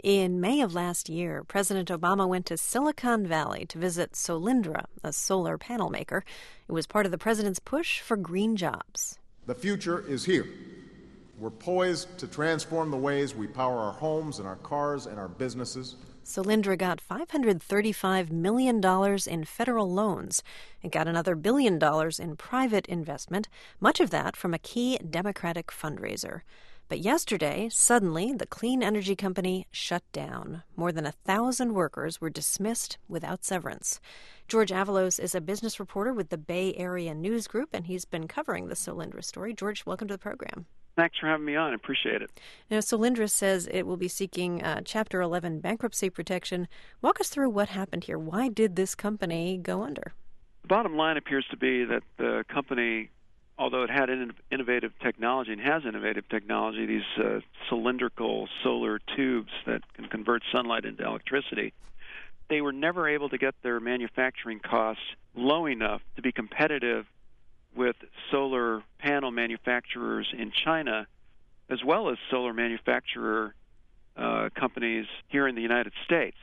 In May of last year, President Obama went to Silicon Valley to visit Solyndra, a solar panel maker. It was part of the president's push for green jobs. The future is here. We're poised to transform the ways we power our homes and our cars and our businesses. Solyndra got $535 million in federal loans. It got another $1 billion in private investment, much of that from a key Democratic fundraiser. But yesterday, suddenly, the clean energy company shut down. More than 1,000 workers were dismissed without severance. George Avalos is a business reporter with the Bay Area News Group, and he's been covering the Solyndra story. George, welcome to the program. Thanks for having me on. I appreciate it. Now, Solyndra says it will be seeking Chapter 11 bankruptcy protection. Walk us through what happened here. Why did this company go under? The bottom line appears to be that the company, although it had innovative technology and has innovative technology, these cylindrical solar tubes that can convert sunlight into electricity, they were never able to get their manufacturing costs low enough to be competitive with solar panel manufacturers in China, as well as solar manufacturer companies here in the United States.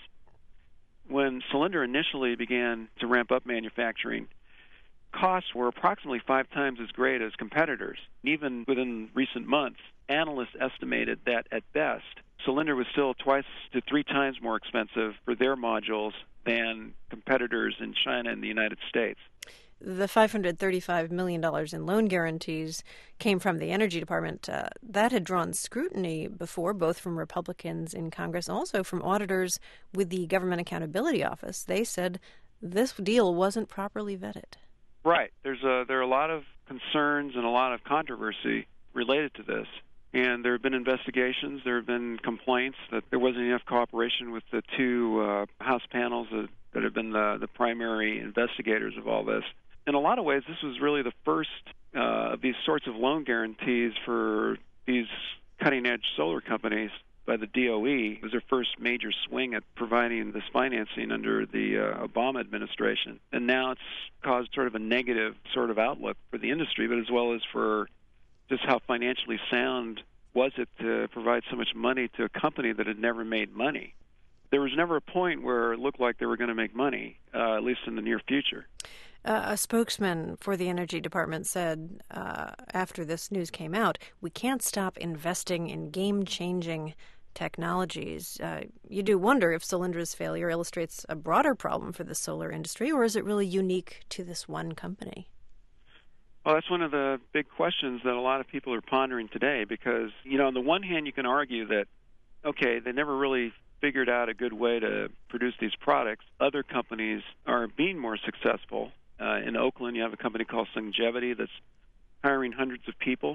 When Solyndra initially began to ramp up manufacturing, costs were approximately 5 times as great as competitors. Even within recent months, analysts estimated that at best, Solyndra was still 2 to 3 times more expensive for their modules than competitors in China and the United States. The $535 million in loan guarantees came from the Energy Department. That had drawn scrutiny before, both from Republicans in Congress, also from auditors with the Government Accountability Office. They said this deal wasn't properly vetted. Right. There are a lot of concerns and a lot of controversy related to this. And there have been investigations, there have been complaints that there wasn't enough cooperation with the 2 House panels that have been the primary investigators of all this. In a lot of ways, this was really the first of these sorts of loan guarantees for these cutting-edge solar companies by the DOE. It was their first major swing at providing this financing under the Obama administration. And now it's caused sort of a negative sort of outlook for the industry, but as well as for just how financially sound was it to provide so much money to a company that had never made money. There was never a point where it looked like they were going to make money, at least in the near future. A spokesman for the Energy Department said after this news came out, we can't stop investing in game-changing technologies. You do wonder if Solyndra's failure illustrates a broader problem for the solar industry, or is it really unique to this one company? Well, that's one of the big questions that a lot of people are pondering today because, on the one hand, you can argue that, okay, they never really figured out a good way to produce these products. Other companies are being more successful. In Oakland, you have a company called Sungevity that's hiring hundreds of people.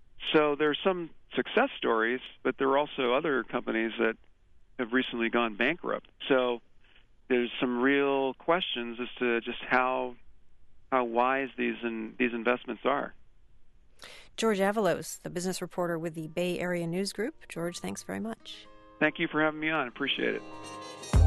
So there are some success stories, but there are also other companies that have recently gone bankrupt. So there's some real questions as to just how wise these investments are. George Avalos, the business reporter with the Bay Area News Group. George, thanks very much. Thank you for having me on. Appreciate it.